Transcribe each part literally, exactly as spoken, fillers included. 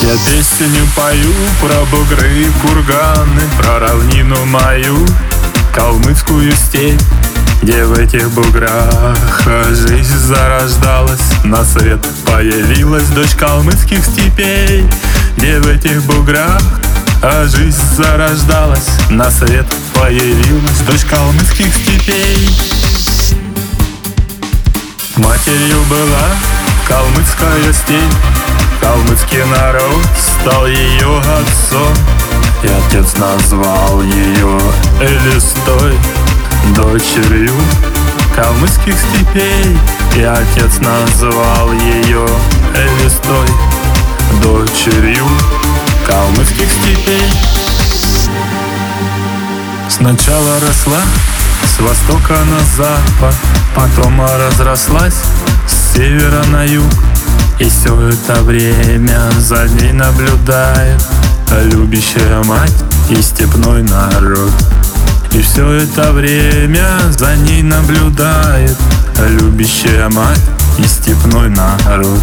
Я песню пою про бугры и курганы, про равнину мою, калмыцкую степь, где в этих буграх жизнь зарождалась, на свет появилась дочь калмыцких степей, где в этих буграх жизнь зарождалась, на свет появилась дочь калмыцких степей. Матерью была калмыцкая степь, калмыцкий народ стал ее отцом, и отец назвал ее Элистой, дочерью калмыцких степей. И отец назвал ее Элистой, дочерью калмыцких степей. Сначала росла с востока на запад, потом разрослась с севера на юг. И все это время за ней наблюдает любящая мать и степной народ. И все это время за ней наблюдает любящая мать и степной народ.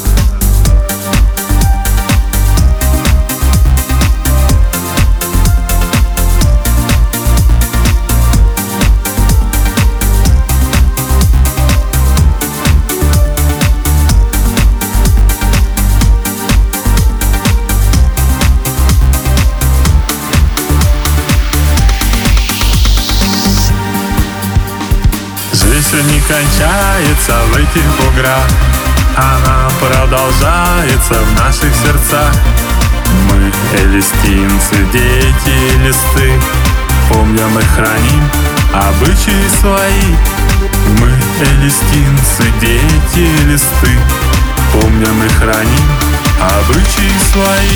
Жизнь не кончается в этих буграх, она продолжается в наших сердцах. Мы, элистинцы, дети листы, помним и храним обычаи свои. Мы, элистинцы, дети листы, помним и храним обычаи свои.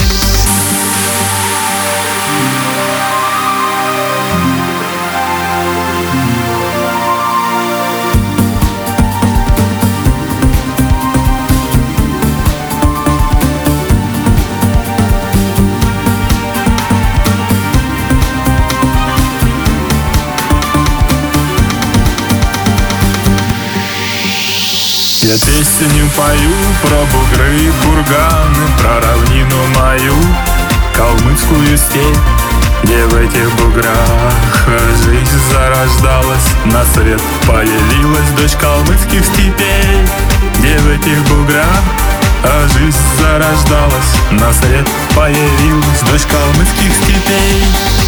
Я песню пою про бугры и курганы, про равнину мою, калмыцкую степь, где в этих буграх жизнь зарождалась, на свет появилась дочь калмыцких степей, где в этих буграх жизнь зарождалась, на свет появилась дочь калмыцких степей.